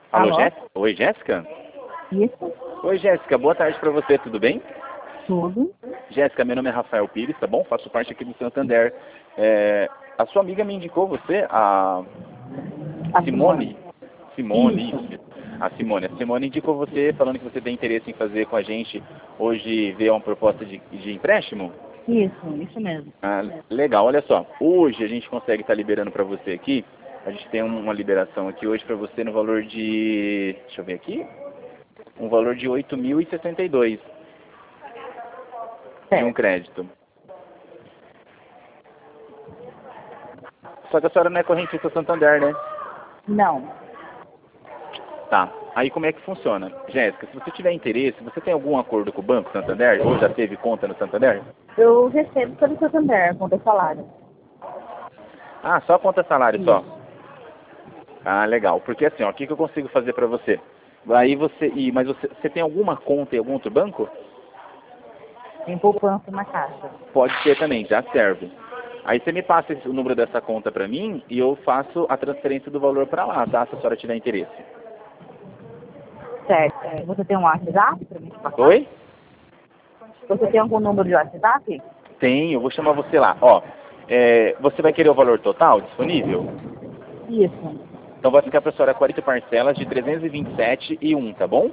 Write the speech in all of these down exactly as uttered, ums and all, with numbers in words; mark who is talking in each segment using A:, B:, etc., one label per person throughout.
A: Alô,
B: Alô?
A: Jéssica? Oi, Jéssica?
B: Isso?
A: Oi, Jéssica, boa tarde pra você, tudo bem?
B: Tudo?
A: Jéssica, meu nome é Rafael Pires, tá bom? Faço parte aqui do Santander. É, a sua amiga me indicou você, a
B: A
A: Simone. Simone,
B: Isso.
A: isso. A Simone. A Simone indicou você, falando que você tem interesse em fazer com a gente hoje, ver uma proposta de, de empréstimo?
B: Isso, isso mesmo.
A: Ah, legal, olha só. Hoje a gente consegue estar liberando para você aqui. A gente tem uma liberação aqui hoje para você no valor de... Deixa eu ver aqui. Um valor de oito mil e sessenta e dois de um
B: Certo.
A: crédito. Só que a senhora não é correntista Santander, né?
B: Não.
A: Tá. Aí como é que funciona? Jéssica, se você tiver interesse, você tem algum acordo com o Banco Santander? Ou já teve conta no Santander?
B: Eu recebo pelo Santander, conta salário.
A: Ah, só conta salário só?
B: Isso.
A: Ah, legal. Porque assim, ó, o que, que eu consigo fazer para você? Aí você... E, mas você, você tem alguma conta em algum outro banco?
B: Tem poupança na caixa.
A: Pode ser também, já serve. Aí você me passa esse- o número dessa conta para mim e eu faço a transferência do valor para lá, tá? Se a senhora tiver interesse.
B: Certo. Você tem um WhatsApp para me passar?
A: Oi?
B: Você tem algum número de WhatsApp?
A: Tem, eu vou chamar você lá. Ó, é, você vai querer o valor total disponível?
B: Isso.
A: Então vai ficar para a senhora quarenta parcelas de trezentos e vinte e sete e um, tá bom?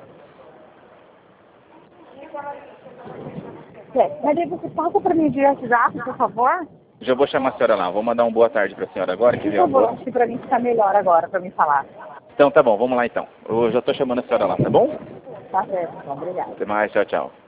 B: Certo. Mas aí você passa para mim de WhatsApp, por favor?
A: Já vou chamar a senhora lá. Vou mandar um boa tarde para a senhora agora, que
B: Por
A: veio a
B: favor,
A: boa.
B: acho que para mim ficar melhor agora, para me falar.
A: Então tá bom, vamos lá então. Eu já estou chamando a senhora lá, tá bom?
B: Tá certo, então. Obrigada.
A: Até mais, tchau, tchau.